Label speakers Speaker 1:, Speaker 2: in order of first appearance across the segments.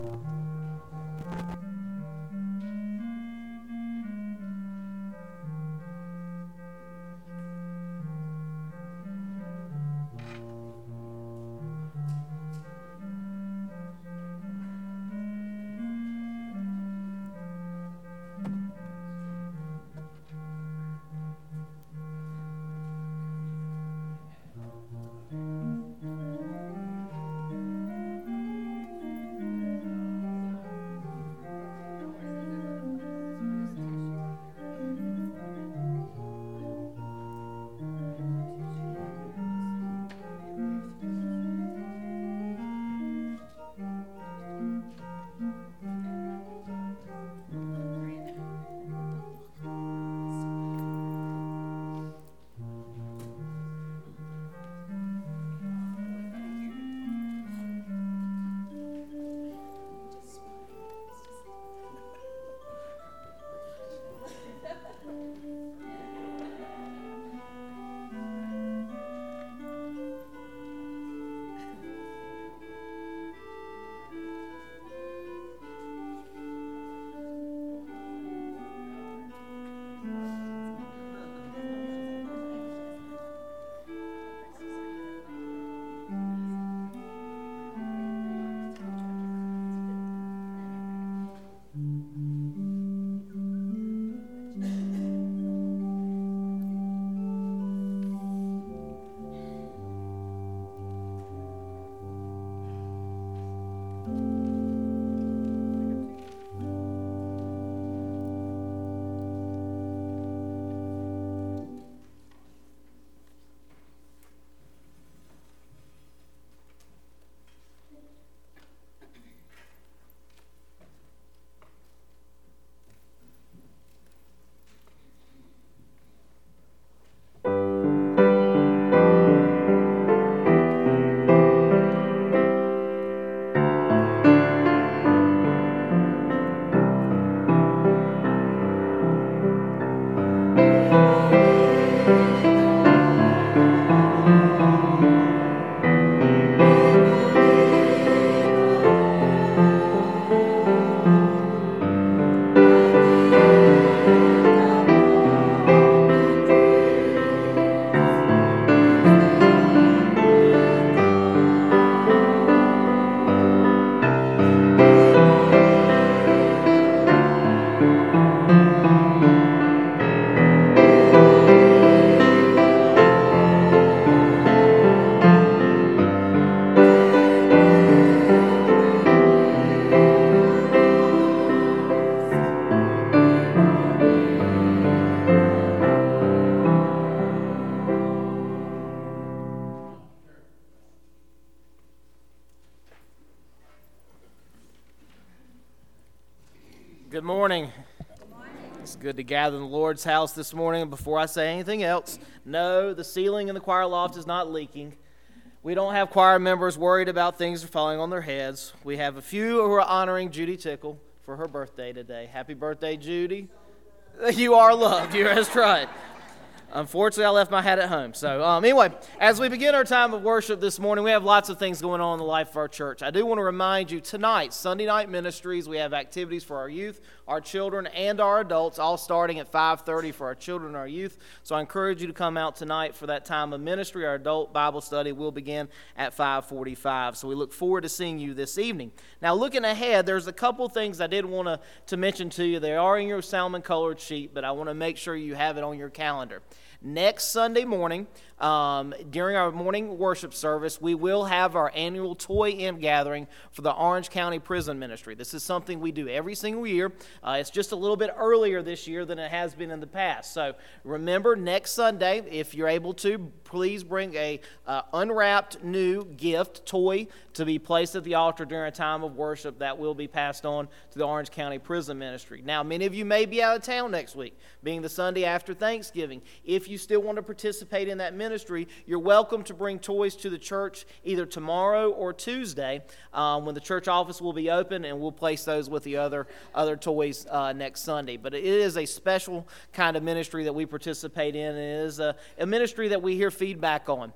Speaker 1: Good morning. It's good to gather in the Lord's house this morning. Before I say anything else, no, the ceiling in the choir loft is not leaking. We don't have choir members worried about things falling on their heads. We have a few who are honoring Judy Tickle for her birthday today. Happy birthday, Judy. You are loved. That's right. Unfortunately, I left my hat at home. So anyway, as we begin our time of worship this morning, we have lots of things going on in the life of our church. I do want to remind you tonight, Sunday Night Ministries, we have activities for our youth, our children, and our adults, all starting at 5:30 for our children and our youth. So I encourage you to come out tonight for that time of ministry. Our adult Bible study will begin at 5:45. So we look forward to seeing you this evening. Now, looking ahead, there's a couple things I did want to mention to you. They are in your salmon-colored sheet, but I want to make sure you have it on your calendar. Next Sunday morning, during our morning worship service, we will have our annual Toy In gathering for the Orange County Prison Ministry. This is something we do every single year. It's just a little bit earlier this year than it has been in the past. So remember, next Sunday, if you're able to, please bring a unwrapped new gift, toy, to be placed at the altar during a time of worship that will be passed on to the Orange County Prison Ministry. Now, many of you may be out of town next week, being the Sunday after Thanksgiving. If you still want to participate in that ministry, you're welcome to bring toys to the church either tomorrow or Tuesday when the church office will be open, and we'll place those with the other toys next Sunday. But it is a special kind of ministry that we participate in, and it is a ministry that we hear feedback on.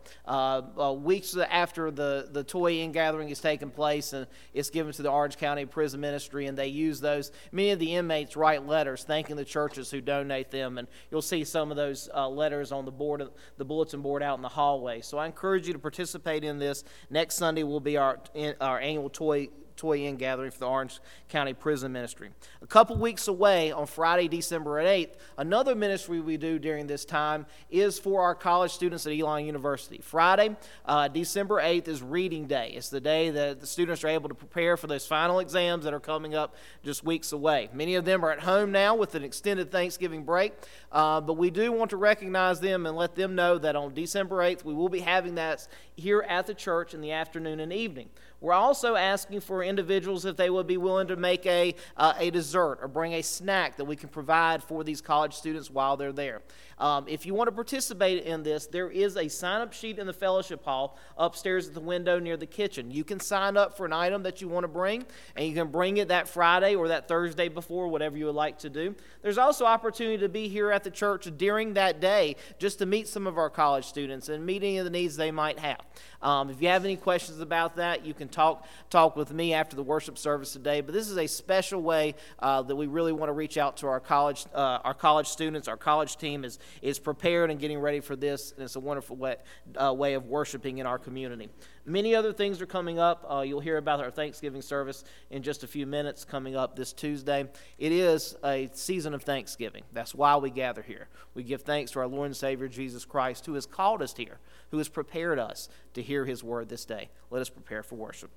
Speaker 1: Weeks after the toy in-gathering has taken place, and it's given to the Orange County Prison Ministry, and they use those. Many of the inmates write letters thanking the churches who donate them, and you'll see some of those letters on the bulletin board out in the hallway. So I encourage you to participate in this. Next Sunday will be our annual toy in-gathering for the Orange County Prison Ministry. A couple weeks away, on Friday, December 8th, another ministry we do during this time is for our college students at Elon University. Friday, December 8th, is Reading Day. It's the day that the students are able to prepare for those final exams that are coming up just weeks away. Many of them are at home now with an extended Thanksgiving break, but we do want to recognize them and let them know that on December 8th, we will be having that here at the church in the afternoon and evening. We're also asking for individuals if they would be willing to make a dessert or bring a snack that we can provide for these college students while they're there. If you want to participate in this, there is a sign-up sheet in the fellowship hall upstairs at the window near the kitchen. You can sign up for an item that you want to bring, and you can bring it that Friday or that Thursday before, whatever you would like to do. There's also opportunity to be here at the church during that day just to meet some of our college students and meet any of the needs they might have. If you have any questions about that, you can talk with me after the worship service today. But this is a special way that we really want to reach out to our college students. Our college team is prepared and getting ready for this, and it's a wonderful way of worshiping in our community. Many other things are coming up. You'll hear about our Thanksgiving service in just a few minutes coming up this Tuesday. It is a season of Thanksgiving. That's why we gather here. We give thanks to our Lord and Savior Jesus Christ, who has called us here, who has prepared us to hear his word this day. Let us prepare for worship.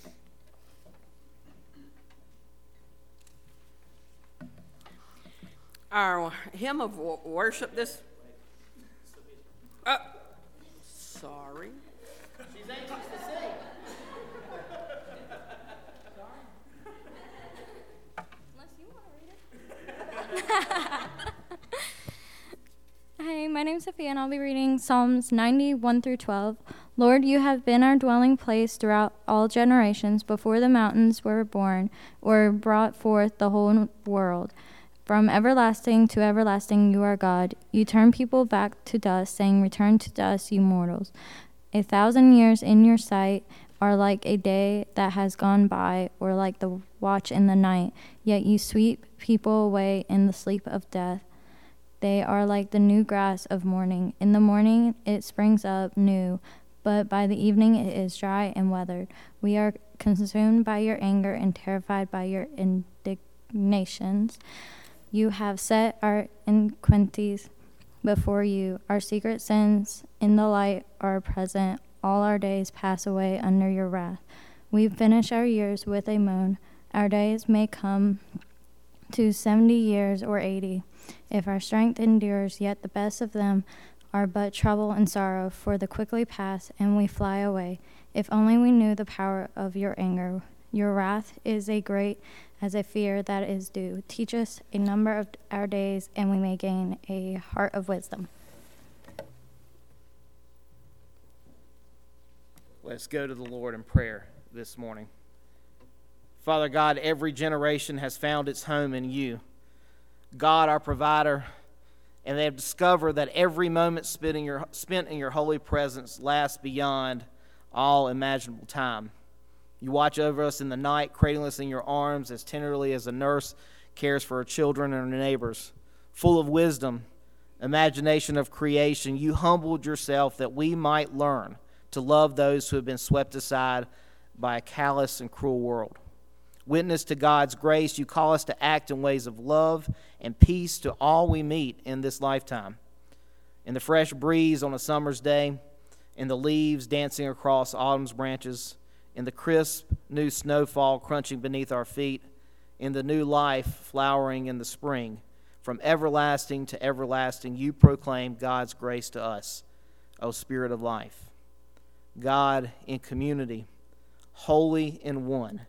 Speaker 2: Our hymn of worship this... sorry.
Speaker 1: She's anxious to sing.
Speaker 3: Unless you want to read it. Hi, my name's Sophia, and I'll be reading Psalms 91 through 12. Lord, you have been our dwelling place throughout all generations, before the mountains were born or brought forth the whole world. From everlasting to everlasting you are God. You turn people back to dust, saying, return to dust, you mortals. 1,000 years in your sight are like a day that has gone by, or like the watch in the night. Yet you sweep people away in the sleep of death. They are like the new grass of morning. In the morning it springs up new, but by the evening it is dry and withered. We are consumed by your anger and terrified by your indignations. You have set our iniquities before you. Our secret sins in the light are present. All our days pass away under your wrath. We finish our years with a moan. Our days may come to 70 years or 80. If our strength endures, yet the best of them are but trouble and sorrow, for they quickly pass and we fly away. If only we knew the power of your anger. Your wrath is as great as a fear that is due. Teach us a number of our days, and we may gain a heart of wisdom.
Speaker 1: Let's go to the Lord in prayer this morning. Father God, every generation has found its home in you. God, our provider, and they have discovered that every moment spent in your holy presence lasts beyond all imaginable time. You watch over us in the night, cradling us in your arms as tenderly as a nurse cares for her children and her neighbors. Full of wisdom, imagination of creation, you humbled yourself that we might learn to love those who have been swept aside by a callous and cruel world. Witness to God's grace, you call us to act in ways of love and peace to all we meet in this lifetime. In the fresh breeze on a summer's day, in the leaves dancing across autumn's branches, in the crisp new snowfall crunching beneath our feet, in the new life flowering in the spring, from everlasting to everlasting, you proclaim God's grace to us, O Spirit of life. God in community, holy in one,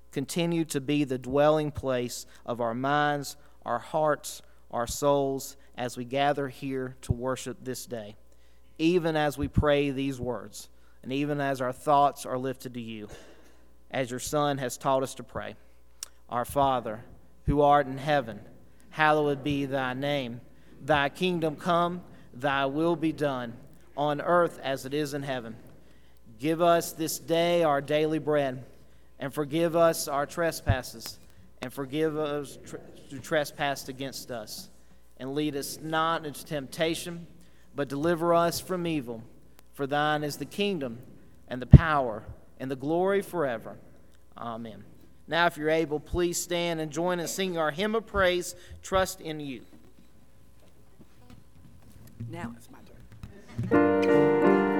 Speaker 1: continue to be the dwelling place of our minds, our hearts, our souls, as we gather here to worship this day, even as we pray these words, and even as our thoughts are lifted to you, as your Son has taught us to pray. Our Father, who art in heaven, hallowed be thy name. Thy kingdom come, thy will be done, on earth as it is in heaven. Give us this day our daily bread, and forgive us our trespasses, and forgive us who trespass against us. And lead us not into temptation, but deliver us from evil. For thine is the kingdom, and the power, and the glory forever. Amen. Now, if you're able, please stand and join in singing our hymn of praise, Trust in You.
Speaker 2: Now it's my turn.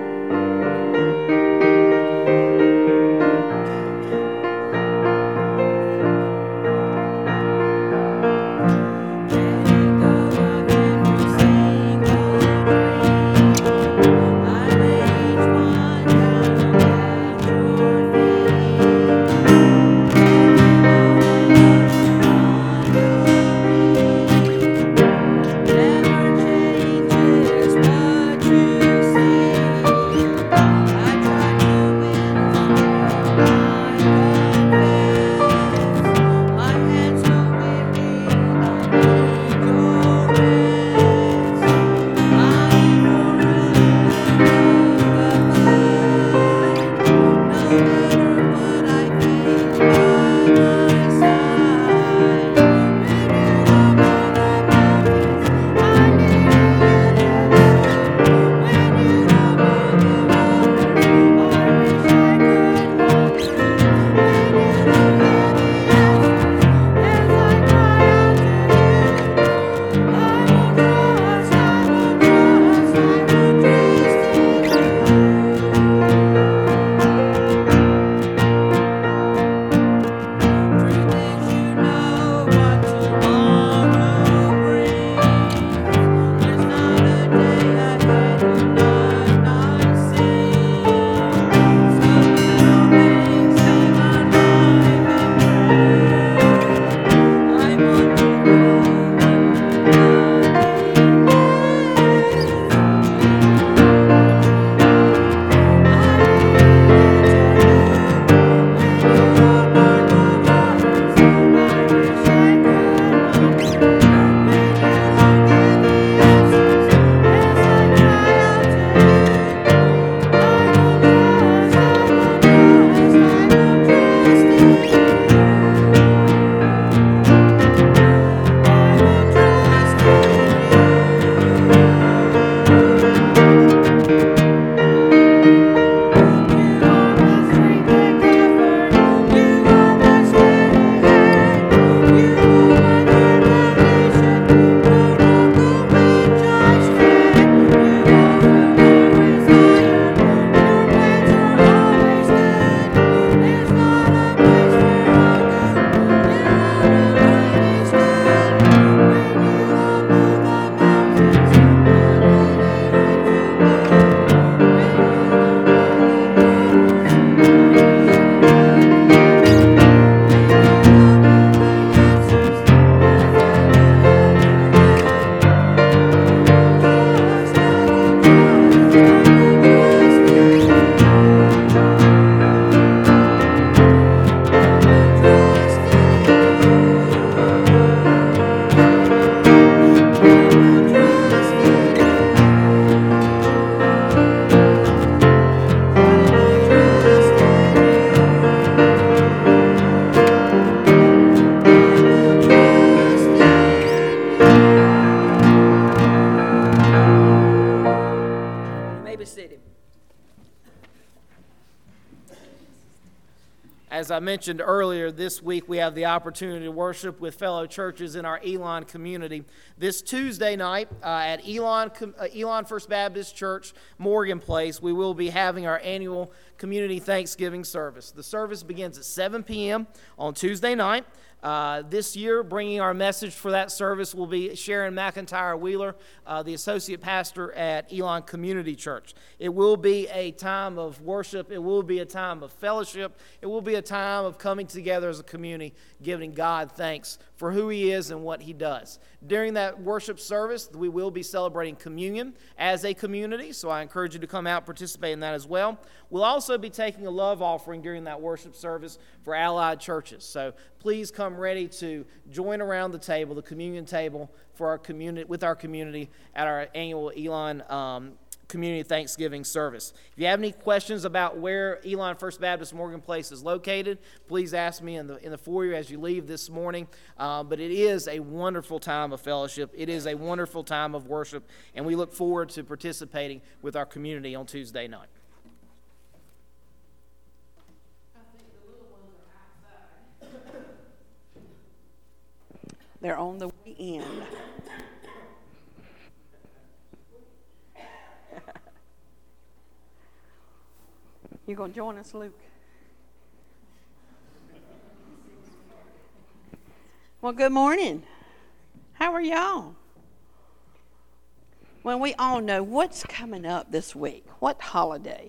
Speaker 1: As I mentioned earlier, this week we have the opportunity to worship with fellow churches in our Elon community. This Tuesday night at Elon First Baptist Church, Morgan Place, we will be having our annual community Thanksgiving service. The service begins at 7 p.m. on Tuesday night. This year, bringing our message for that service will be Sharon McIntyre Wheeler, the associate pastor at Elon Community Church. It will be a time of worship. It will be a time of fellowship. It will be a time of coming together as a community, giving God thanks for who He is and what He does. During that worship service, we will be celebrating communion as a community, so I encourage you to come out and participate in that as well. We'll also be taking a love offering during that worship service for allied churches. So please come ready to join around the table, the communion table, for our community, with our community at our annual Elon Community Thanksgiving service. If you have any questions about where Elon First Baptist Morgan Place is located, please ask me in the foyer as you leave this morning. But it is a wonderful time of fellowship. It is a wonderful time of worship, and we look forward to participating with our community on Tuesday night.
Speaker 2: They're on the way in. You going to join us, Luke? Well, good morning. How are y'all? Well, we all know what's coming up this week. What holiday?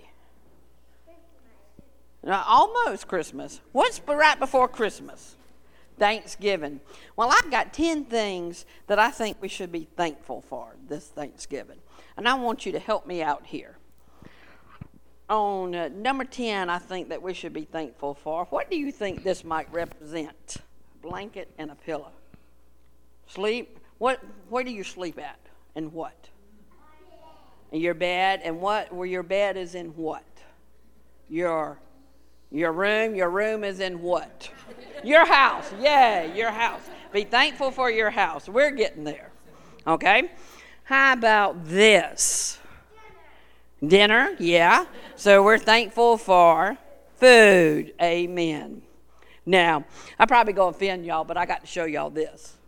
Speaker 2: Almost Christmas. What's right before Christmas? Thanksgiving. Well, I've got 10 things that I think we should be thankful for this Thanksgiving. And I want you to help me out here. On number 10, I think that we should be thankful for. What do you think this might represent? A blanket and a pillow. Sleep. Where do you sleep at? And what? In your bed. And what? Where your bed is in what? Your room. Your room is in what? Your house. Yeah, your house. Be thankful for your house. We're getting there. Okay? How about this? Dinner, yeah. So we're thankful for food. Amen. Now, I'm probably going to offend y'all, but I got to show y'all this.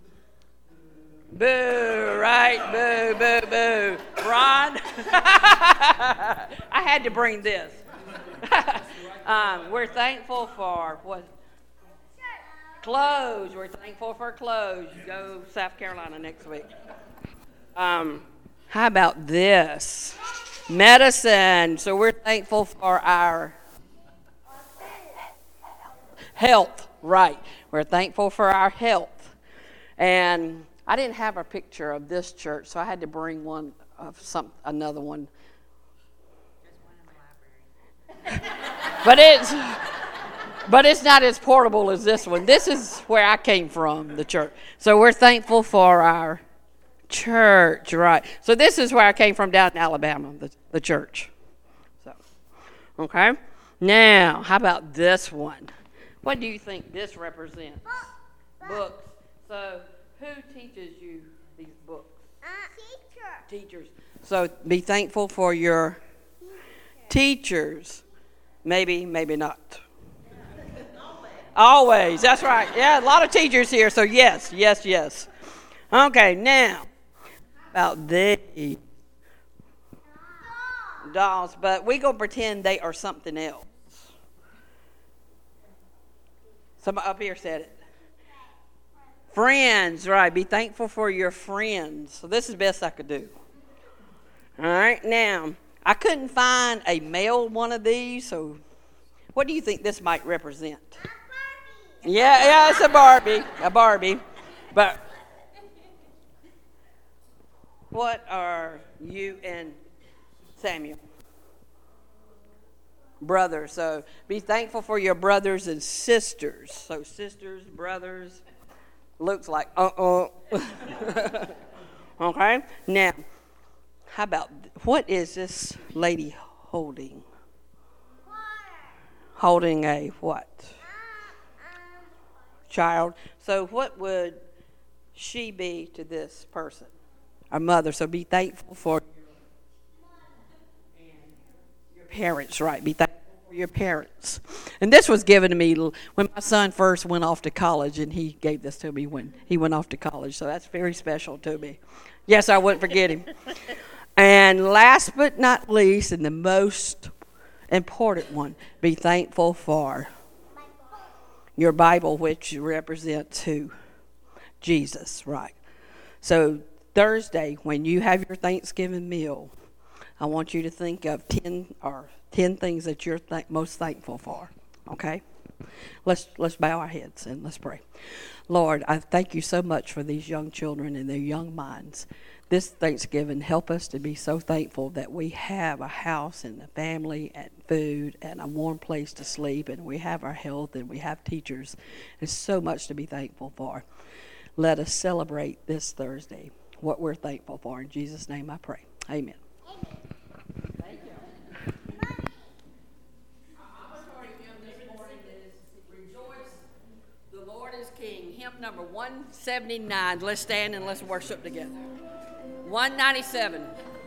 Speaker 2: Boo, right? Boo, boo, boo. Ron? I had to bring this. We're thankful for what? Clothes. We're thankful for clothes. You go to South Carolina next week. How about this? Medicine. So we're thankful for our health. Right. We're thankful for our health. And I didn't have a picture of this church, so I had to bring one of another one. There's one in the library. But it's not as portable as this one. This is where I came from, the church. So we're thankful for our church, right. So this is where I came from, down in Alabama, the church. So, okay. Now, how about this one? What do you think this represents? Books. So who teaches you these books? Teachers. So be thankful for your teachers. Maybe, maybe not. Always. That's right. Yeah, a lot of teachers here. So yes, yes, yes. Okay, now about the dolls, but we gonna pretend they are something else. Somebody up here said it. Friends, right? Be thankful for your friends. So this is the best I could do. All right, now I couldn't find a male one of these, so what do you think this might represent? Yeah, it's a Barbie, but. What are you and Samuel? Brothers. So be thankful for your brothers and sisters. So sisters, brothers. Looks like Okay. Now, how about what is this lady holding? Holding a what? Child. So what would she be to this person? Our mother. So be thankful for your parents, right? Be thankful for your parents. And this was given to me when my son first went off to college, and he gave this to me when he went off to college. So that's very special to me. Yes, I wouldn't forget him. And last but not least, and the most important one, be thankful for your Bible, which represents who? Jesus, right. So Thursday, when you have your Thanksgiving meal, I want you to think of 10 things that you're most thankful for, okay? Let's bow our heads and let's pray. Lord, I thank you so much for these young children and their young minds. This Thanksgiving, help us to be so thankful that we have a house and a family and food and a warm place to sleep, and we have our health and we have teachers. There's so much to be thankful for. Let us celebrate this Thursday what we're thankful for. In Jesus' name I pray. Amen. Thank you. Our party hymn this morning is Rejoice, the Lord is King. Hymn number 179. Let's stand and let's worship together. 197.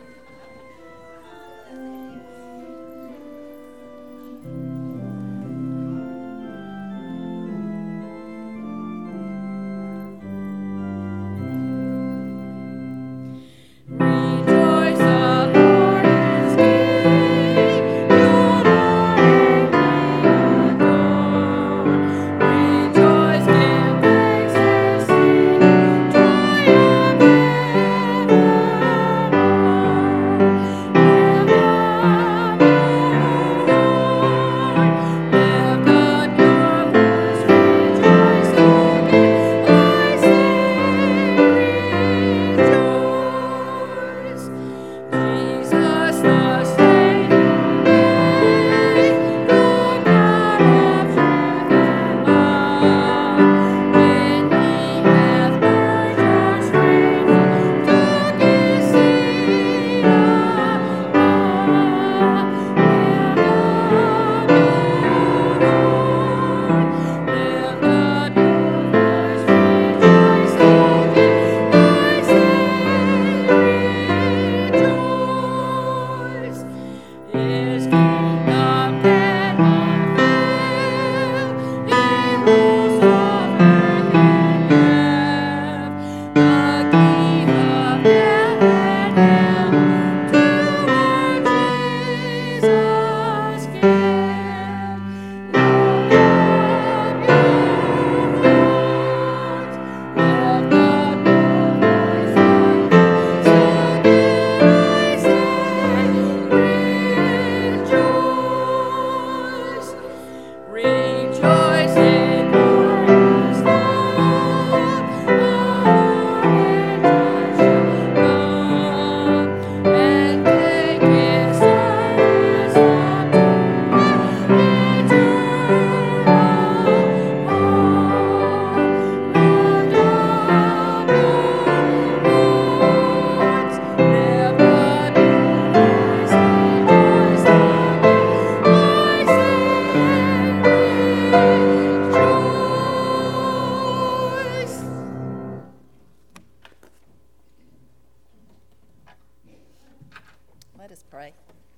Speaker 4: Let us pray.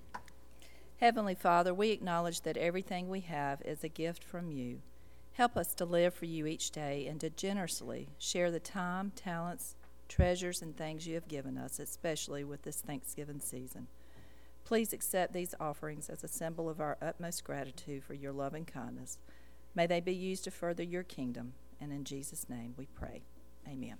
Speaker 4: Heavenly Father, we acknowledge that everything we have is a gift from you. Help us to live for you each day and to generously share the time, talents, treasures, and things you have given us, especially with this Thanksgiving season. Please accept these offerings as a symbol of our utmost gratitude for your love and kindness. May they be used to further your kingdom, and in Jesus' name we pray. Amen.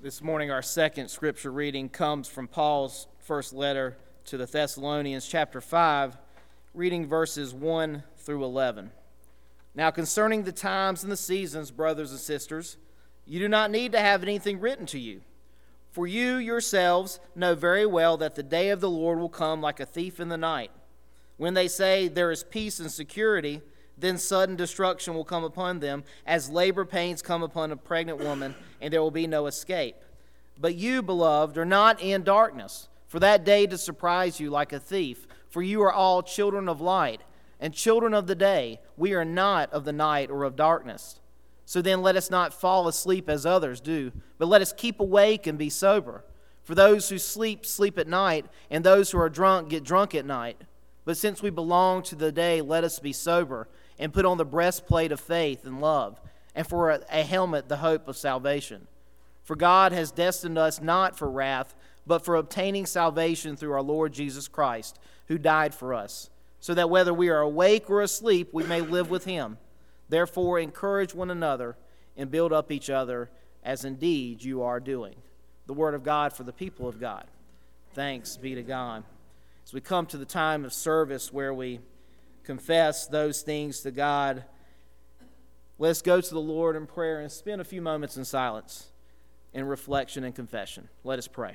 Speaker 1: This morning, our second scripture reading comes from Paul's first letter to the Thessalonians, chapter 5, reading verses 1 through 11. Now, concerning the times and the seasons, brothers and sisters, you do not need to have anything written to you, for you yourselves know very well that the day of the Lord will come like a thief in the night. When they say there is peace and security, then sudden destruction will come upon them, as labor pains come upon a pregnant woman, and there will be no escape. But you, beloved, are not in darkness, for that day to surprise you like a thief. For you are all children of light, and children of the day. We are not of the night or of darkness. So then let us not fall asleep as others do, but let us keep awake and be sober. For those who sleep, sleep at night, and those who are drunk, get drunk at night. But since we belong to the day, let us be sober, and put on the breastplate of faith and love, and for a helmet the hope of salvation. For God has destined us not for wrath, but for obtaining salvation through our Lord Jesus Christ, who died for us, so that whether we are awake or asleep, we may live with him. Therefore, encourage one another and build up each other, as indeed you are doing. The word of God for the people of God. Thanks be to God. As we come to the time of service where we confess those things to God, let's go to the Lord in prayer and spend a few moments in silence, in reflection and confession. Let us pray.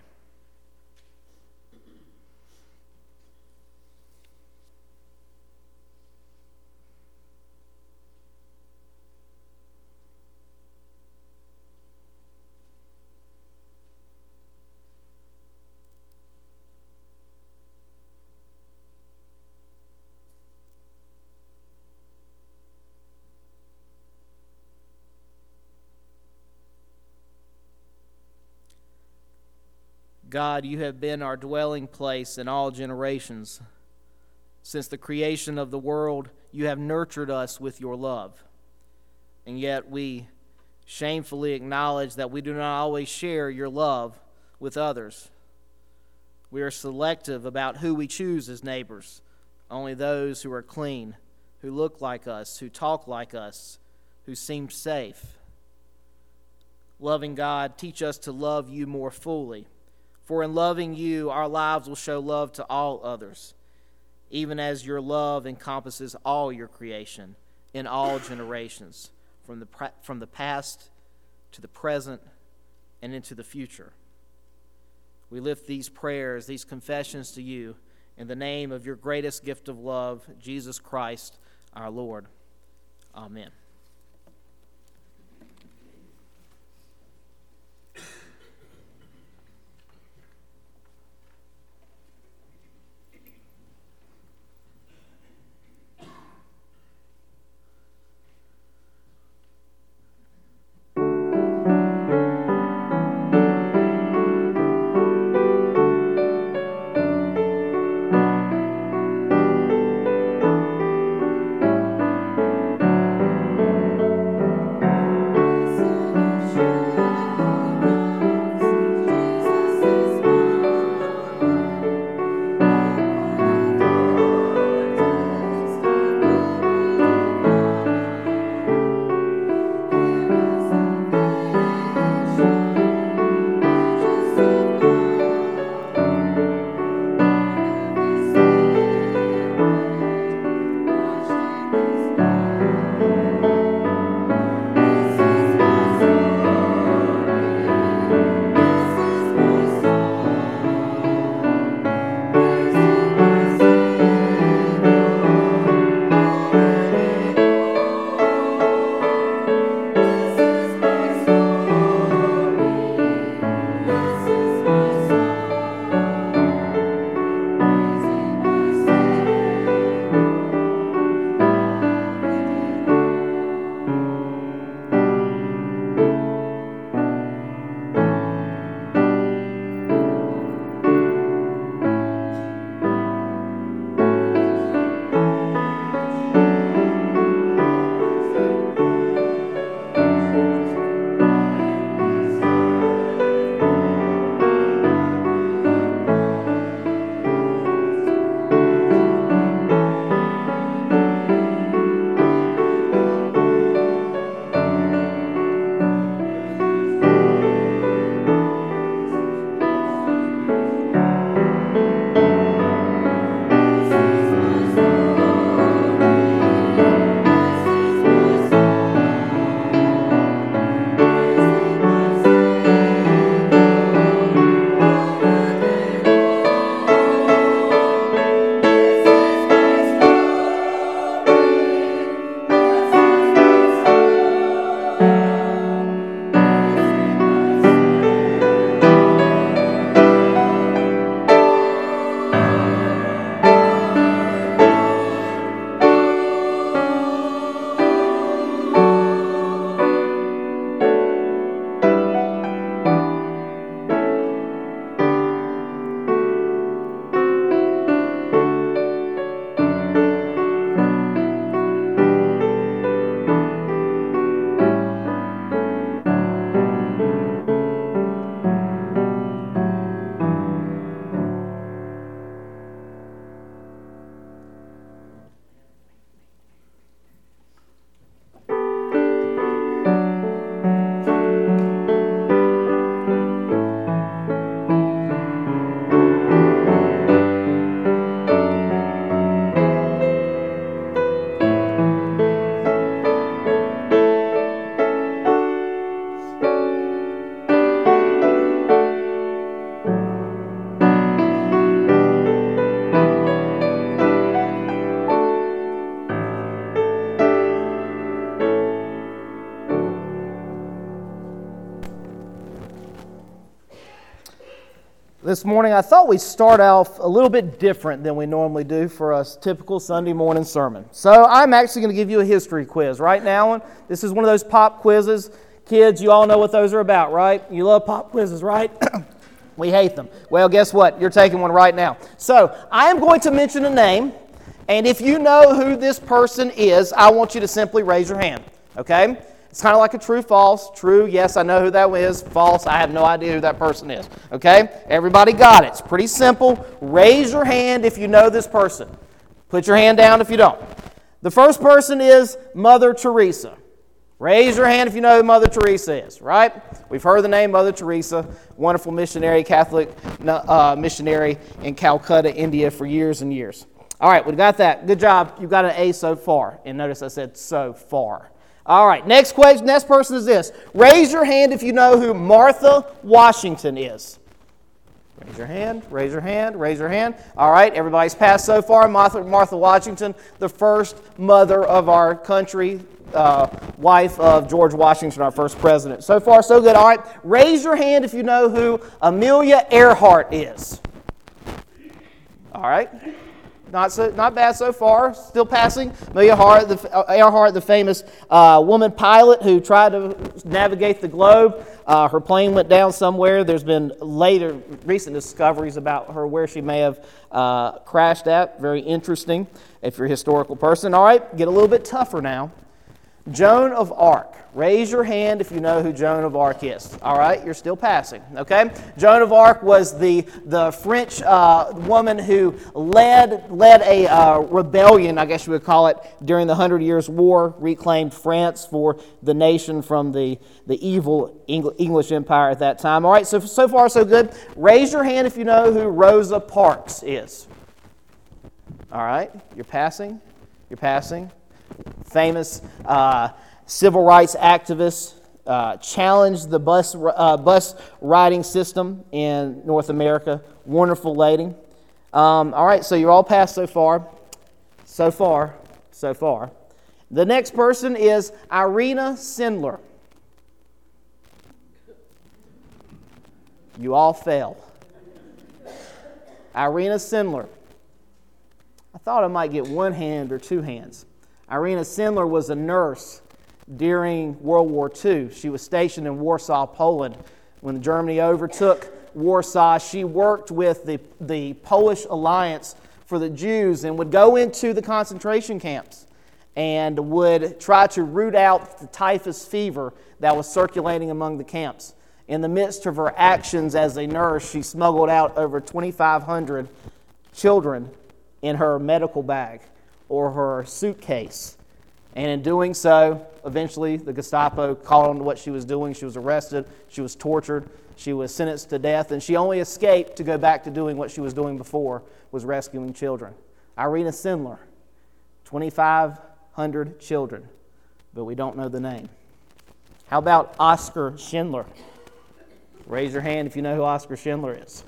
Speaker 1: God, you have been our dwelling place in all generations. Since the creation of the world, you have nurtured us with your love. And yet we shamefully acknowledge that we do not always share your love with others. We are selective about who we choose as neighbors, only those who are clean, who look like us, who talk like us, who seem safe. Loving God, teach us to love you more fully. For in loving you, our lives will show love to all others, even as your love encompasses all your creation in all generations, from the past to the present and into the future. We lift these prayers, these confessions to you in the name of your greatest gift of love, Jesus Christ, our Lord. Amen. This morning I thought we'd start off a little bit different than we normally do for a typical Sunday morning sermon. So I'm actually going to give you a history quiz right now. This is one of those pop quizzes. Kids, you all know what those are about, right? You love pop quizzes, right? We hate them. Well, guess what? You're taking one right now. So I am going to mention a name, and if you know who this person is, I want you to simply raise your hand, okay? It's kind of like a true, false. True, yes, I know who that is. False, I have no idea who that person is. Okay? Everybody got it. It's pretty simple. Raise your hand if you know this person. Put your hand down if you don't. The first person is Mother Teresa. Raise your hand if you know who Mother Teresa is, right? We've heard the name Mother Teresa, wonderful missionary, Catholic missionary in Calcutta, India for years and years. All right, we got that. Good job. You got an A so far. And notice I said so far. All right, next question, next person is this. Raise your hand if you know who Martha Washington is. Raise your hand, raise your hand, raise your hand. All right, everybody's passed so far. Martha Washington, the first mother of our country, wife of George Washington, our first president. So far, so good. All right, raise your hand if you know who Amelia Earhart is. All right. Not bad so far. Still passing. Amelia Earhart, the famous woman pilot who tried to navigate the globe. Her plane went down somewhere. There's been recent discoveries about her where she may have crashed at. Very interesting if you're a historical person. All right, get a little bit tougher now. Joan of Arc. Raise your hand if you know who Joan of Arc is. All right, you're still passing, okay? Joan of Arc was the French woman who led a rebellion, I guess you would call it, during the 100 Years' War, reclaimed France for the nation from the evil English Empire at that time. All right, so far so good. Raise your hand if you know who Rosa Parks is. All right, you're passing. You're passing. Famous civil rights activist, challenged the bus riding system in North America. Wonderful lady. All right, so you're all passed so far. So far. The next person is Irena Sendler. You all fail. Irena Sendler. I thought I might get one hand or two hands. Irena Sendler was a nurse during World War II. She was stationed in Warsaw, Poland. When Germany overtook Warsaw, she worked with the Polish Alliance for the Jews and would go into the concentration camps and would try to root out the typhus fever that was circulating among the camps. In the midst of her actions as a nurse, she smuggled out over 2,500 children in her medical bag or her suitcase. And in doing so, eventually the Gestapo caught on to what she was doing. She was arrested, she was tortured, she was sentenced to death, and she only escaped to go back to doing what she was doing before, was rescuing children. Irena Sendler, 2,500 children, but we don't know the name. How about Oskar Schindler? Raise your hand if you know who Oskar Schindler is.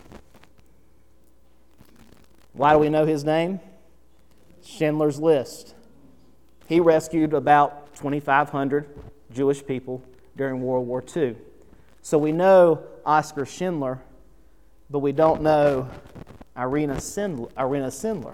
Speaker 1: Why do we know his name? Schindler's List. He rescued about 2,500 Jewish people during World War II. So we know Oskar Schindler, but we don't know Irena Sendler.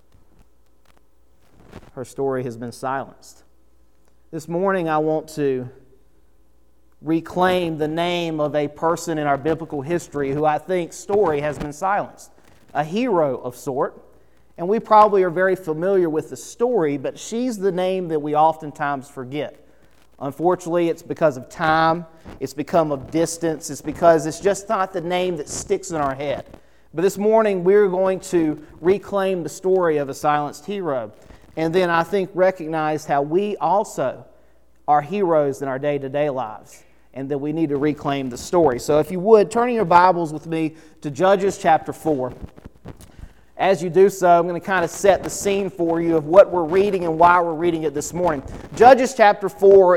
Speaker 1: Her story has been silenced. This morning I want to reclaim the name of a person in our biblical history who I think story has been silenced. A hero of sort. And we probably are very familiar with the story, but she's the name that we oftentimes forget. Unfortunately, it's because of time, it's become of distance, it's because it's just not the name that sticks in our head. But this morning, we're going to reclaim the story of a silenced hero. And then I think recognize how we also are heroes in our day-to-day lives, and that we need to reclaim the story. So if you would, turn in your Bibles with me to Judges chapter 4. As you do so, I'm going to kind of set the scene for you of what we're reading and why we're reading it this morning. Judges chapter 4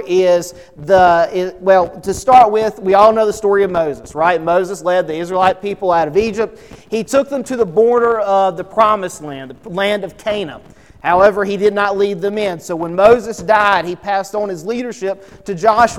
Speaker 1: to start with, we all know the story of Moses, right? Moses led the Israelite people out of Egypt. He took them to the border of the promised land, the land of Canaan. However, he did not lead them in. So when Moses died, he passed on his leadership to Joshua.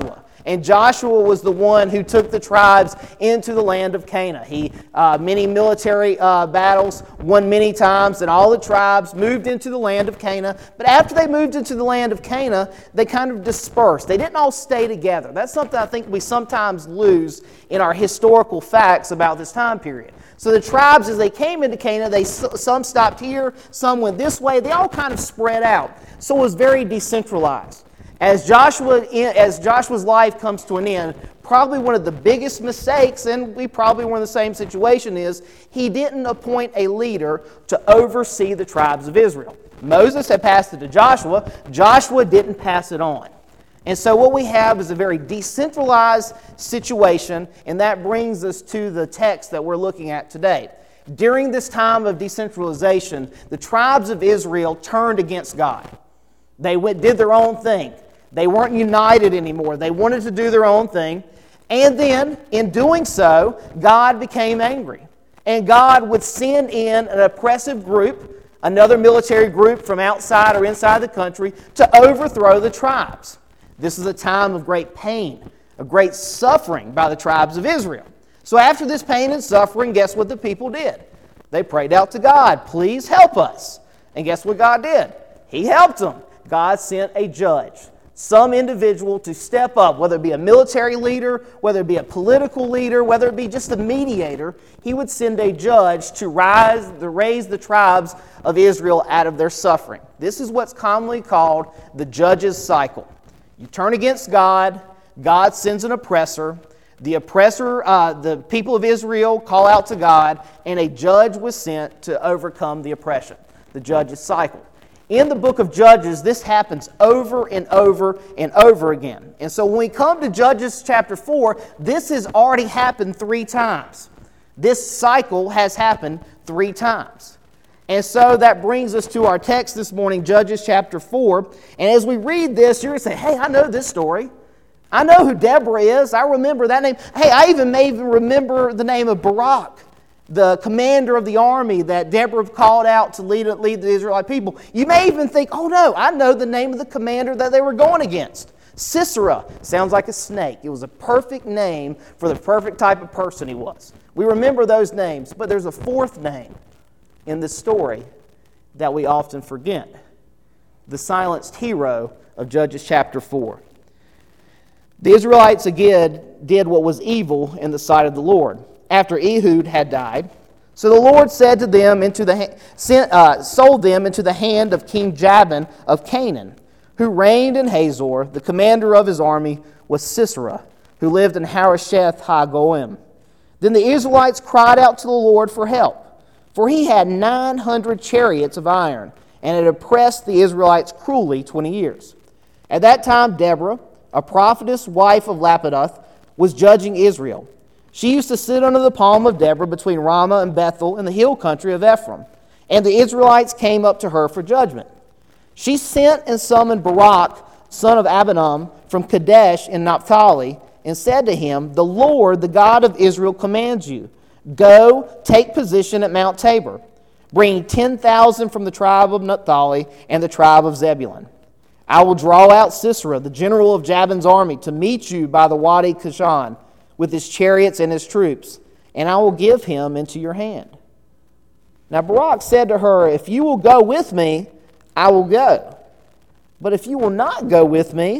Speaker 1: And Joshua was the one who took the tribes into the land of Canaan. He many military battles, won many times, and all the tribes moved into the land of Canaan. But after they moved into the land of Canaan, they kind of dispersed. They didn't all stay together. That's something I think we sometimes lose in our historical facts about this time period. So the tribes, as they came into Canaan, some stopped here, some went this way. They all kind of spread out. So it was very decentralized. As Joshua's life comes to an end, probably one of the biggest mistakes, and we probably were in the same situation, is he didn't appoint a leader to oversee the tribes of Israel. Moses had passed it to Joshua. Joshua didn't pass it on. And so what we have is a very decentralized situation, and that brings us to the text that we're looking at today. During this time of decentralization, the tribes of Israel turned against God. They did their own thing. They weren't united anymore. They wanted to do their own thing. And then, in doing so, God became angry. And God would send in an oppressive group, another military group from outside or inside the country, to overthrow the tribes. This is a time of great pain, of great suffering by the tribes of Israel. So after this pain and suffering, guess what the people did? They prayed out to God, please help us. And guess what God did? He helped them. God sent a judge, some individual to step up, whether it be a military leader, whether it be a political leader, whether it be just a mediator. He would send a judge to raise the tribes of Israel out of their suffering. This is what's commonly called the judge's cycle. You turn against God, God sends an oppressor. The people of Israel call out to God, and a judge was sent to overcome the oppression. The judge's cycle. In the book of Judges, this happens over and over and over again. And so when we come to Judges chapter 4, this has already happened 3 times. This cycle has happened 3 times. And so that brings us to our text this morning, Judges chapter 4. And as we read this, you're going to say, hey, I know this story. I know who Deborah is. I remember that name. Hey, I may even remember the name of Barak, the commander of the army that Deborah called out to lead the Israelite people. You may even think, oh no, I know the name of the commander that they were going against. Sisera. Sounds like a snake. It was a perfect name for the perfect type of person he was. We remember those names, but there's a 4th name in this story that we often forget. The silenced hero of Judges chapter 4. The Israelites again did what was evil in the sight of the Lord after Ehud had died. So the Lord said to them sold them into the hand of King Jabin of Canaan, who reigned in Hazor. The commander of his army was Sisera, who lived in Harosheth HaGoim. Then the Israelites cried out to the Lord for help, for he had 900 chariots of iron, and had oppressed the Israelites cruelly 20 years. At that time Deborah, a prophetess, wife of Lapidoth, was judging Israel. She used to sit under the palm of Deborah between Ramah and Bethel in the hill country of Ephraim, and the Israelites came up to her for judgment. She sent and summoned Barak, son of Abinadab, from Kadesh in Naphtali, and said to him, the Lord, the God of Israel, commands you, go, take position at Mount Tabor, bringing 10,000 from the tribe of Naphtali and the tribe of Zebulun. I will draw out Sisera, the general of Jabin's army, to meet you by the Wadi Kishon, with his chariots and his troops, and I will give him into your hand. Now Barak said to her, if you will go with me, I will go. But if you will not go with me,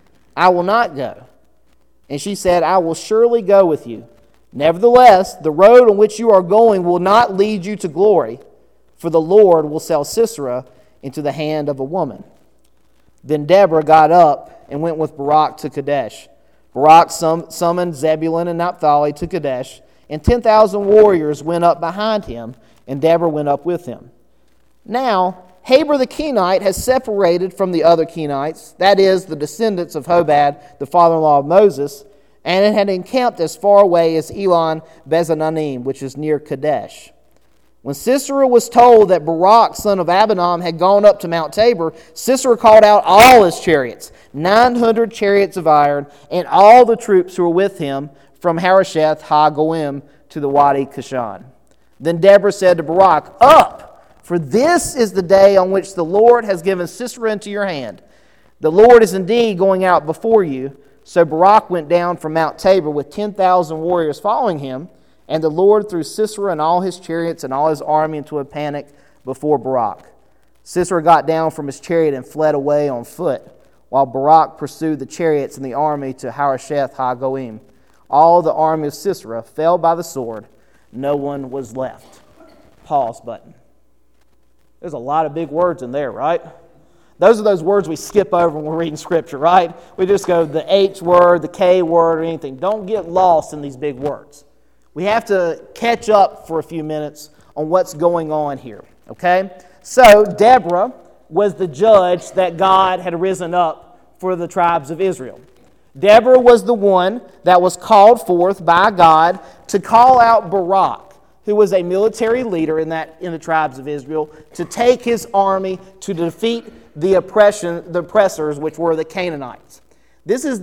Speaker 1: I will not go. And she said, I will surely go with you. Nevertheless, the road on which you are going will not lead you to glory, for the Lord will sell Sisera into the hand of a woman. Then Deborah got up and went with Barak to Kadesh. Barak summoned Zebulun and Naphtali to Kadesh, and 10,000 warriors went up behind him, and Deborah went up with him. Now, Heber the Kenite has separated from the other Kenites, that is, the descendants of Hobab, the father-in-law of Moses, and it had encamped as far away as Elon Bezananim, which is near Kadesh. When Sisera was told that Barak, son of Abinadab, had gone up to Mount Tabor, Sisera called out all his chariots, 900 chariots of iron, and all the troops who were with him from Harosheth HaGoim to the Wadi Kishon. Then Deborah said to Barak, up, for this is the day on which the Lord has given Sisera into your hand. The Lord is indeed going out before you. So Barak went down from Mount Tabor with 10,000 warriors following him, and the Lord threw Sisera and all his chariots and all his army into a panic before Barak. Sisera got down from his chariot and fled away on foot, while Barak pursued the chariots and the army to Harosheth HaGoim. All the army of Sisera fell by the sword. No one was left. Pause button. There's a lot of big words in there, right? Those are those words we skip over when we're reading Scripture, right? We just go the H word, the K word, or anything. Don't get lost in these big words. We have to catch up for a few minutes on what's going on here, okay? So Deborah was the judge that God had risen up for the tribes of Israel. Deborah was the one that was called forth by God to call out Barak, who was a military leader in the tribes of Israel, to take his army to defeat the oppressors, which were the Canaanites. This is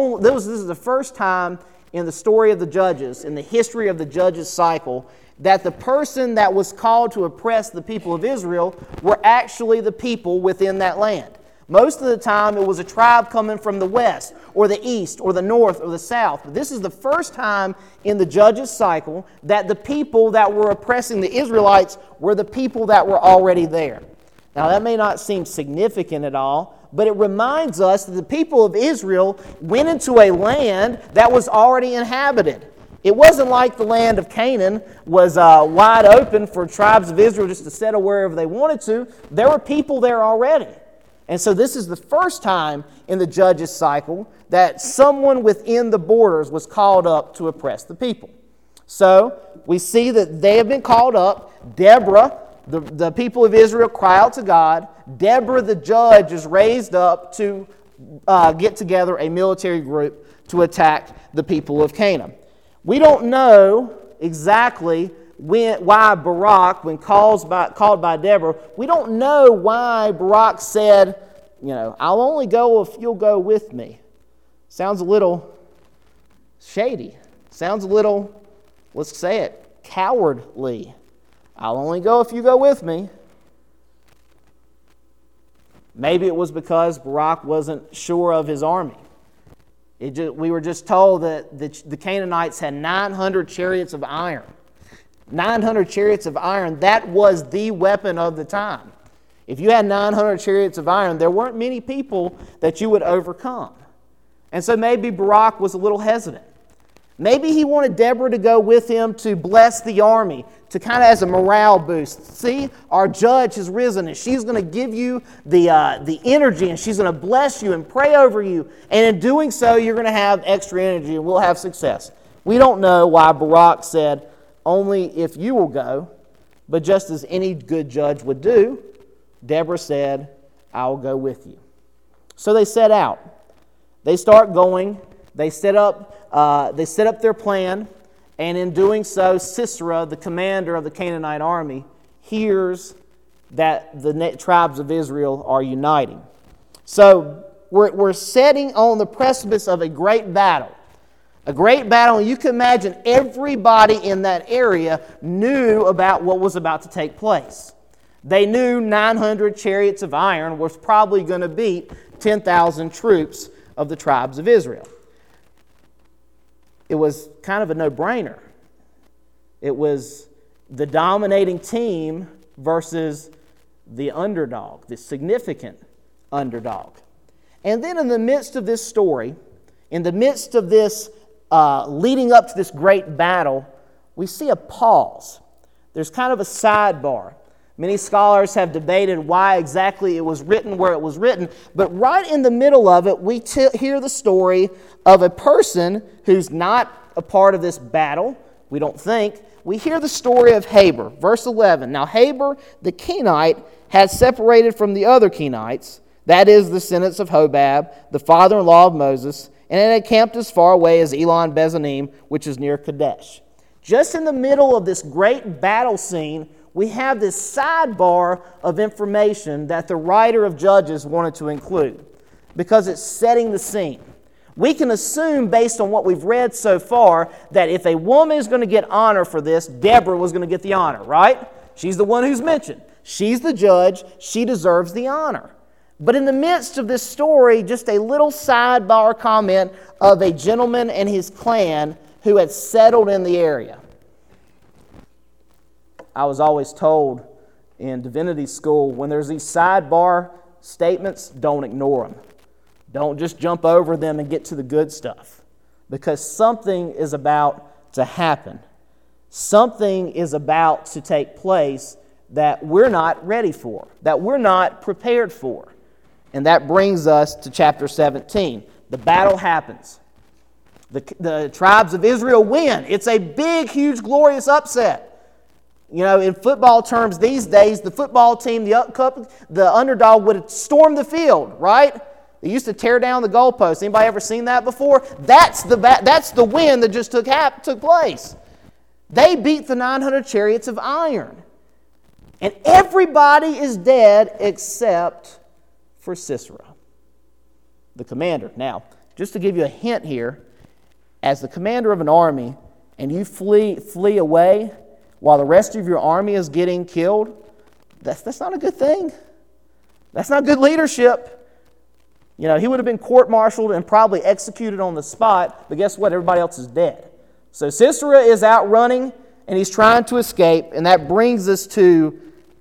Speaker 1: the first time in the story of the Judges, in the history of the Judges cycle, that the person that was called to oppress the people of Israel were actually the people within that land. Most of the time it was a tribe coming from the west or the east or the north or the south. But this is the first time in the Judges cycle that the people that were oppressing the Israelites were the people that were already there. Now that may not seem significant at all, but it reminds us that the people of Israel went into a land that was already inhabited. It wasn't like the land of Canaan was wide open for tribes of Israel just to settle wherever they wanted to. There were people there already. And so this is the first time in the Judges cycle that someone within the borders was called up to oppress the people. So we see that they have been called up. Deborah, the people of Israel, cry out to God. Deborah, the judge, is raised up to get together a military group to attack the people of Canaan. We don't know exactly why Barak, when called by Deborah, we don't know why Barak said, I'll only go if you'll go with me. Sounds a little shady. Sounds a little, let's say it, cowardly. I'll only go if you go with me. Maybe it was because Barak wasn't sure of his army. We were just told that the Canaanites had 900 chariots of iron. 900 chariots of iron, that was the weapon of the time. If you had 900 chariots of iron, there weren't many people that you would overcome. And so maybe Barak was a little hesitant. Maybe he wanted Deborah to go with him to bless the army, to kind of as a morale boost. See, our judge has risen, and she's going to give you the energy, and she's going to bless you and pray over you. And in doing so, you're going to have extra energy, and we'll have success. We don't know why Barak said, only if you will go, but just as any good judge would do, Deborah said, I will go with you. So they set out. They start going. They set up their plan, and in doing so, Sisera, the commander of the Canaanite army, hears that the tribes of Israel are uniting. So we're setting on the precipice of a great battle. A great battle, and you can imagine everybody in that area knew about what was about to take place. They knew 900 chariots of iron was probably going to beat 10,000 troops of the tribes of Israel. It was kind of a no-brainer. It was the dominating team versus the underdog, the significant underdog. And then in the midst of this story, in the midst of this leading up to this great battle, we see a pause. There's kind of a sidebar. Many scholars have debated why exactly it was written where it was written, but right in the middle of it, we hear the story of a person who's not a part of this battle, we don't think. We hear the story of Heber, verse 11. Now Heber, the Kenite, had separated from the other Kenites, that is, the descendants of Hobab, the father-in-law of Moses, and it had camped as far away as Elon Bezanim, which is near Kadesh. Just in the middle of this great battle scene, we have this sidebar of information that the writer of Judges wanted to include because it's setting the scene. We can assume, based on what we've read so far, that if a woman is going to get honor for this, Deborah was going to get the honor, right? She's the one who's mentioned. She's the judge. She deserves the honor. But in the midst of this story, just a little sidebar comment of a gentleman and his clan who had settled in the area. I was always told in divinity school, when there's these sidebar statements, don't ignore them. Don't just jump over them and get to the good stuff, because something is about to happen. Something is about to take place that we're not ready for, that we're not prepared for. And that brings us to chapter 17. The battle happens. The tribes of Israel win. It's a big, huge, glorious upset. You know, in football terms these days, the football team, the underdog would storm the field, right? They used to tear down the goalposts. Anybody ever seen that before? That's the win that just took place. They beat the 900 chariots of iron. And everybody is dead except for Sisera, the commander. Now, just to give you a hint here, as the commander of an army and you flee away while the rest of your army is getting killed, that's not a good thing. That's not good leadership. You know, he would have been court-martialed and probably executed on the spot, but guess what? Everybody else is dead. So Sisera is out running, and he's trying to escape, and that brings us to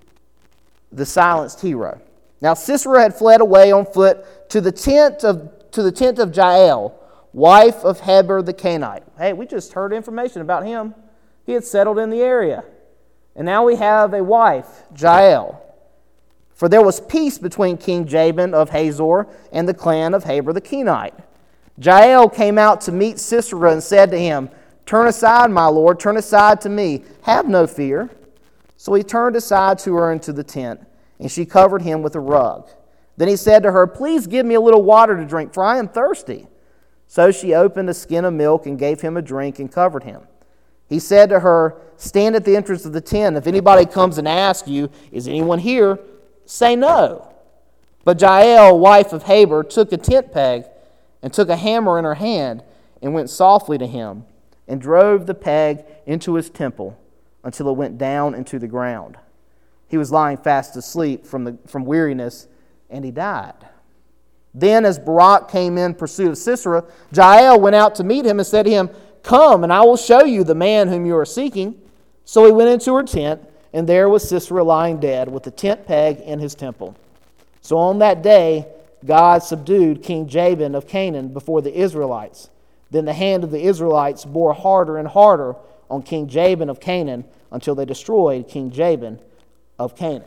Speaker 1: the silenced hero. Now Sisera had fled away on foot to the tent of Jael, wife of Heber the Canaanite. Hey, we just heard information about him. He had settled in the area. And now we have a wife, Jael. For there was peace between King Jabin of Hazor and the clan of Heber the Kenite. Jael came out to meet Sisera and said to him, "Turn aside, my lord, turn aside to me. Have no fear." So he turned aside to her into the tent, and she covered him with a rug. Then he said to her, "Please give me a little water to drink, for I am thirsty." So she opened a skin of milk and gave him a drink and covered him. He said to her, "Stand at the entrance of the tent. If anybody comes and asks you, 'Is anyone here?' say no." But Jael, wife of Heber, took a tent peg and took a hammer in her hand and went softly to him and drove the peg into his temple until it went down into the ground. He was lying fast asleep from weariness, and he died. Then as Barak came in pursuit of Sisera, Jael went out to meet him and said to him, "Come, and I will show you the man whom you are seeking." So he went into her tent, and there was Sisera lying dead with the tent peg in his temple. So on that day, God subdued King Jabin of Canaan before the Israelites. Then the hand of the Israelites bore harder and harder on King Jabin of Canaan until they destroyed King Jabin of Canaan.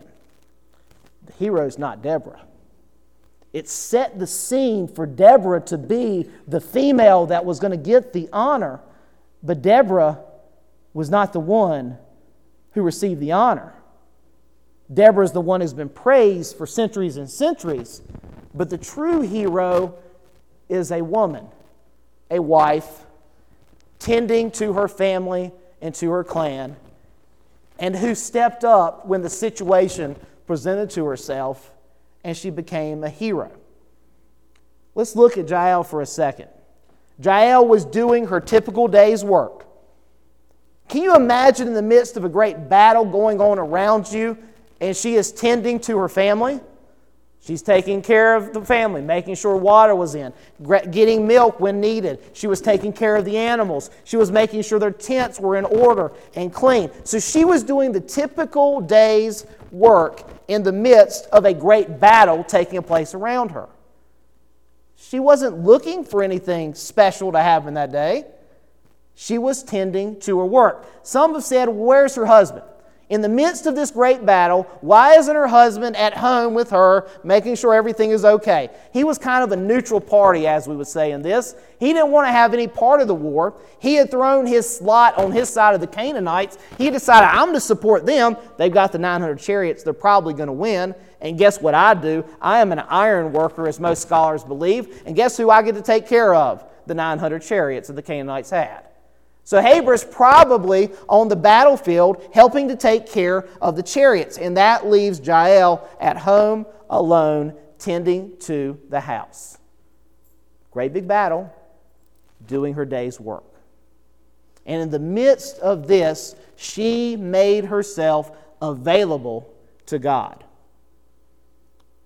Speaker 1: The hero's not Deborah. It set the scene for Deborah to be the female that was going to get the honor, but Deborah was not the one who received the honor. Deborah is the one who's been praised for centuries and centuries, but the true hero is a woman, a wife, tending to her family and to her clan, and who stepped up when the situation presented to herself, and she became a hero. Let's look at Jael for a second. Jael was doing her typical day's work. Can you imagine in the midst of a great battle going on around you, and she is tending to her family? She's taking care of the family, making sure water was in, getting milk when needed. She was taking care of the animals. She was making sure their tents were in order and clean. So she was doing the typical day's work in the midst of a great battle taking place around her. She wasn't looking for anything special to happen that day. She was tending to her work. Some have said, "Where's her husband?" In the midst of this great battle, why isn't her husband at home with her, making sure everything is okay? He was kind of a neutral party, as we would say in this. He didn't want to have any part of the war. He had thrown his slot on his side of the Canaanites. He decided, I'm to support them. They've got the 900 chariots. They're probably going to win. And guess what I do? I am an iron worker, as most scholars believe. And guess who I get to take care of? The 900 chariots that the Canaanites had. So Heber's probably on the battlefield helping to take care of the chariots. And that leaves Jael at home alone tending to the house. Great big battle, doing her day's work. And in the midst of this, she made herself available to God.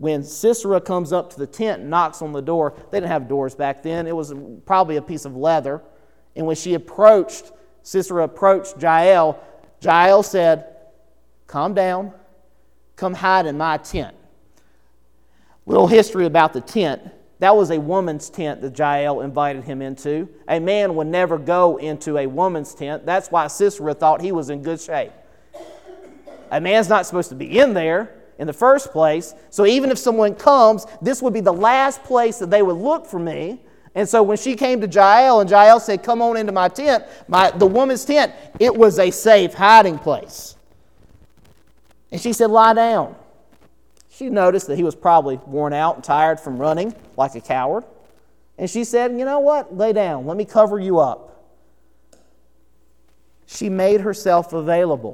Speaker 1: When Sisera comes up to the tent and knocks on the door, they didn't have doors back then. It was probably a piece of leather. And when Sisera approached Jael, Jael said, "Calm down. Come hide in my tent." Little history about the tent. That was a woman's tent that Jael invited him into. A man would never go into a woman's tent. That's why Sisera thought he was in good shape. A man's not supposed to be in there in the first place. So even if someone comes, this would be the last place that they would look for me. And so when she came to Jael and Jael said, "Come on into my tent," the woman's tent, it was a safe hiding place. And she said, "Lie down." She noticed that he was probably worn out and tired from running like a coward. And she said, "You know what? Lay down. Let me cover you up." She made herself available.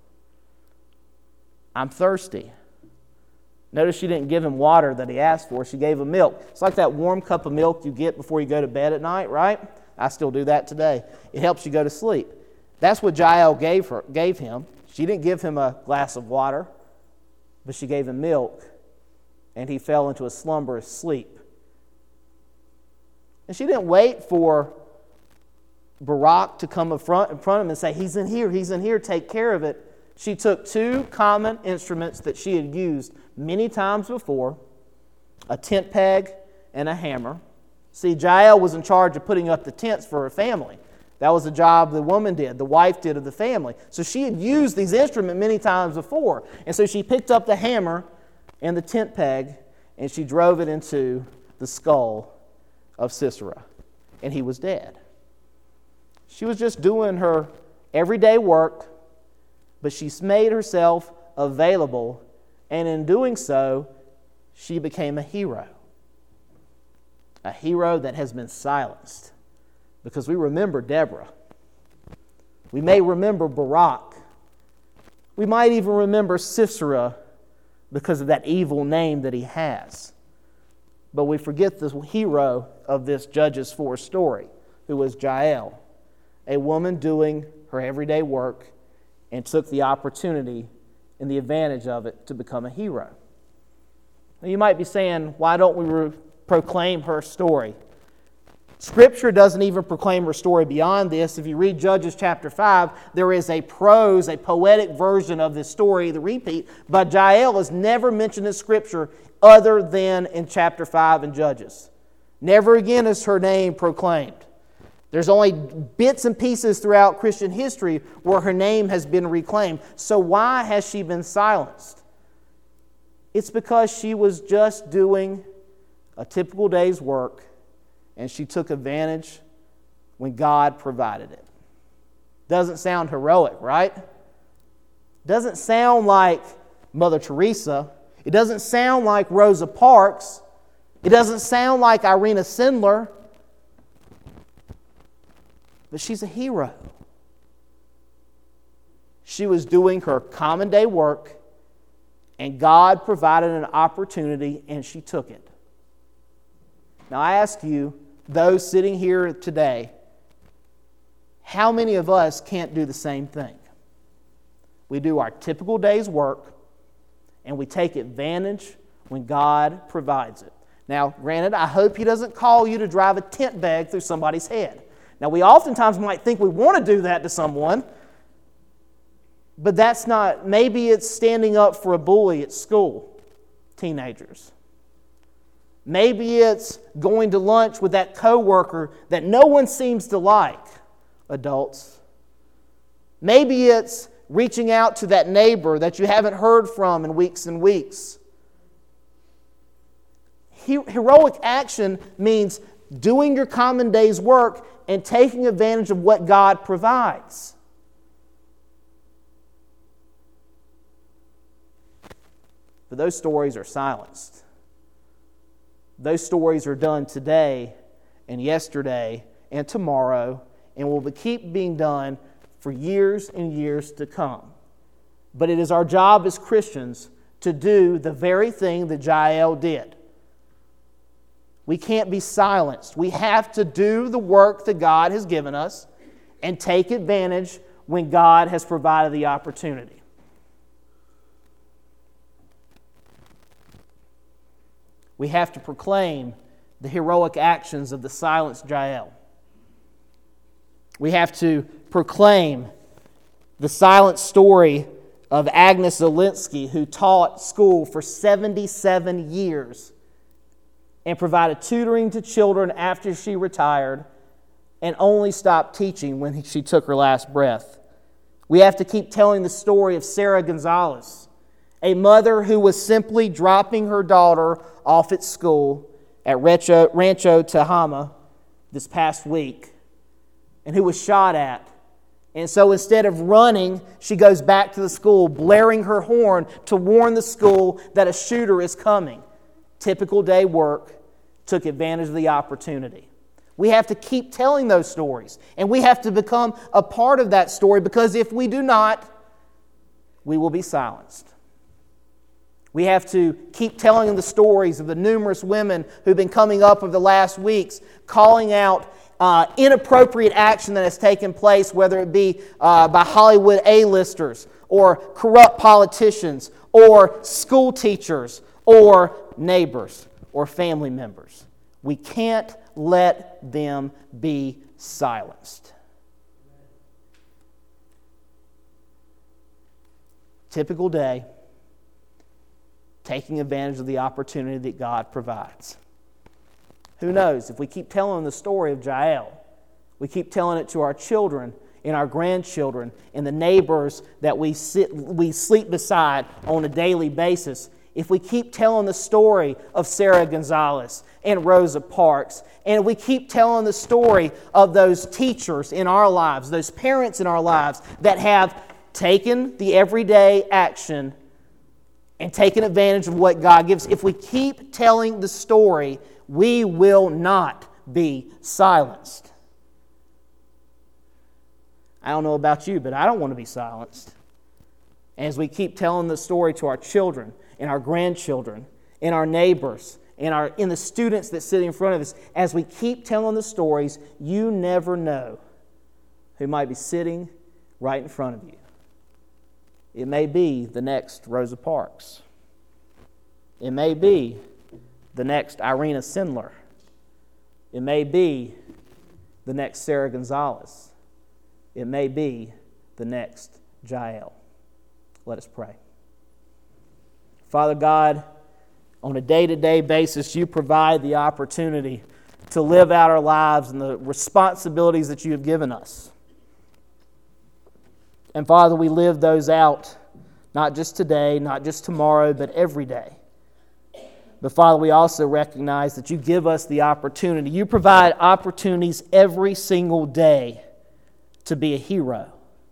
Speaker 1: "I'm thirsty." Notice she didn't give him water that he asked for. She gave him milk. It's like that warm cup of milk you get before you go to bed at night, right? I still do that today. It helps you go to sleep. That's what Jael gave him. She didn't give him a glass of water, but she gave him milk, and he fell into a slumberous sleep. And she didn't wait for Barak to come in front of him and say, he's in here, take care of it. She took two common instruments that she had used many times before, a tent peg and a hammer. See, Jael was in charge of putting up the tents for her family. That was the job the woman did, the wife did of the family. So she had used these instruments many times before. And so she picked up the hammer and the tent peg, and she drove it into the skull of Sisera, and he was dead. She was just doing her everyday work, but she made herself available, and in doing so, she became a hero that has been silenced. Because we remember Deborah. We may remember Barak. We might even remember Sisera because of that evil name that he has. But we forget the hero of this Judges 4 story, who was Jael, a woman doing her everyday work and took the opportunity and the advantage of it to become a hero. Now you might be saying, why don't we proclaim her story? Scripture doesn't even proclaim her story beyond this. If you read Judges chapter 5, there is a poetic version of this story, the repeat, but Jael is never mentioned in Scripture other than in chapter 5 in Judges. Never again is her name proclaimed. There's only bits and pieces throughout Christian history where her name has been reclaimed. So why has she been silenced? It's because she was just doing a typical day's work, and she took advantage when God provided it. Doesn't sound heroic, right? Doesn't sound like Mother Teresa. It doesn't sound like Rosa Parks. It doesn't sound like Irena Sendler. But she's a hero. She was doing her common day work, and God provided an opportunity, and she took it. Now I ask you, those sitting here today, how many of us can't do the same thing? We do our typical day's work, and we take advantage when God provides it. Now, granted, I hope He doesn't call you to drive a tent bag through somebody's head. Now, we oftentimes might think we want to do that to someone, but that's not, maybe it's standing up for a bully at school, teenagers. Maybe it's going to lunch with that coworker that no one seems to like, adults. Maybe it's reaching out to that neighbor that you haven't heard from in weeks and weeks. Heroic action means doing your common day's work and taking advantage of what God provides. But those stories are silenced. Those stories are done today and yesterday and tomorrow and will keep being done for years and years to come. But it is our job as Christians to do the very thing that Jael did. We can't be silenced. We have to do the work that God has given us and take advantage when God has provided the opportunity. We have to proclaim the heroic actions of the silenced Jael. We have to proclaim the silent story of Agnes Zelinsky, who taught school for 77 years and provided tutoring to children after she retired and only stopped teaching when she took her last breath. We have to keep telling the story of Sarah Gonzalez, a mother who was simply dropping her daughter off at school at Rancho Tehama this past week, and who was shot at. And so instead of running, she goes back to the school, blaring her horn to warn the school that a shooter is coming. Typical day work, took advantage of the opportunity. We have to keep telling those stories, and we have to become a part of that story, because if we do not, we will be silenced. We have to keep telling the stories of the numerous women who've been coming up over the last weeks, calling out inappropriate action that has taken place, whether it be by Hollywood A-listers or corrupt politicians or school teachers or neighbors or family members. We can't let them be silenced. Typical day, taking advantage of the opportunity that God provides. Who knows, if we keep telling the story of Jael, we keep telling it to our children and our grandchildren and the neighbors that we sleep beside on a daily basis, if we keep telling the story of Sarah Gonzalez and Rosa Parks, and we keep telling the story of those teachers in our lives, those parents in our lives that have taken the everyday action and taken advantage of what God gives, if we keep telling the story, we will not be silenced. I don't know about you, but I don't want to be silenced. As we keep telling the story to our children and our grandchildren and our neighbors and the students that sit in front of us, as we keep telling the stories, you never know who might be sitting right in front of you. It may be the next Rosa Parks. It may be the next Irina Sindler. It may be the next Sarah Gonzalez. It may be the next Jael. Let us pray. Father God, on a day-to-day basis, you provide the opportunity to live out our lives and the responsibilities that you have given us. And Father, we live those out, not just today, not just tomorrow, but every day. But Father, we also recognize that you give us the opportunity. You provide opportunities every single day to be a hero.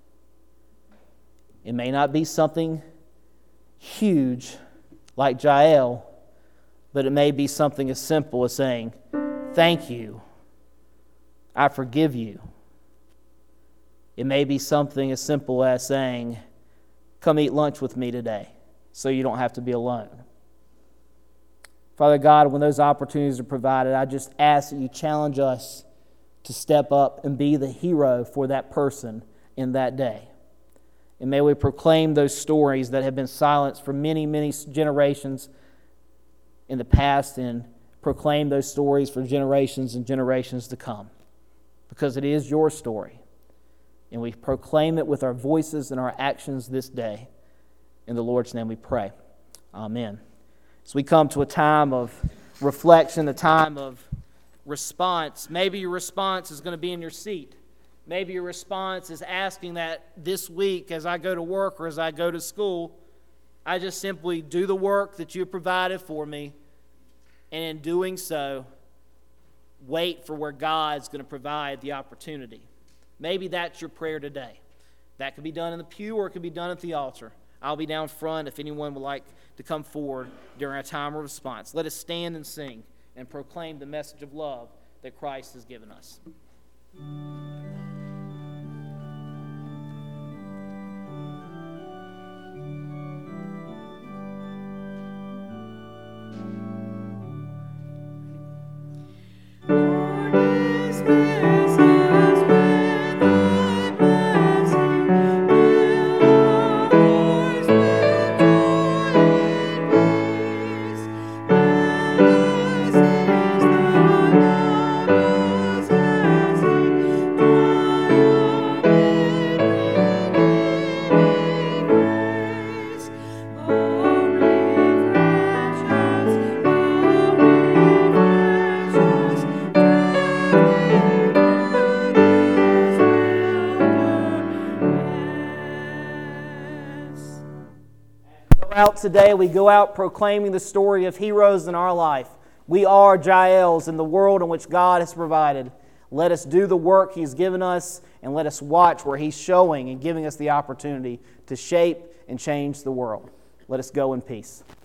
Speaker 1: It may not be something huge like Jael, but it may be something as simple as saying, "Thank you. I forgive you." It may be something as simple as saying, "Come eat lunch with me today so you don't have to be alone." Father God, when those opportunities are provided, I just ask that you challenge us to step up and be the hero for that person in that day. And may we proclaim those stories that have been silenced for many, many generations in the past, and proclaim those stories for generations and generations to come. Because it is your story. And we proclaim it with our voices and our actions this day. In the Lord's name we pray. Amen. As we come to a time of reflection, a time of response, maybe your response is going to be in your seat. Maybe your response is asking that this week as I go to work or as I go to school, I just simply do the work that you provided for me, and in doing so, wait for where God's going to provide the opportunity. Maybe that's your prayer today. That could be done in the pew or it could be done at the altar. I'll be down front if anyone would like to come forward during our time of response. Let us stand and sing and proclaim the message of love that Christ has given us.
Speaker 5: Thank you.
Speaker 1: out today, we go out proclaiming the story of heroes in our life. We are Jaels in the world in which God has provided. Let us do the work He's given us, and let us watch where He's showing and giving us the opportunity to shape and change the world. Let us go in peace.